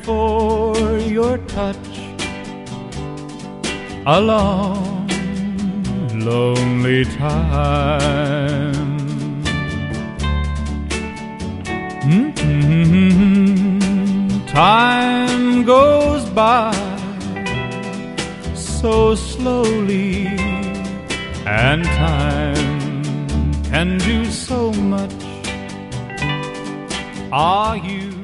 for your touch. A long, lonely time. Time goes by so slowly, and time can do so much. Are you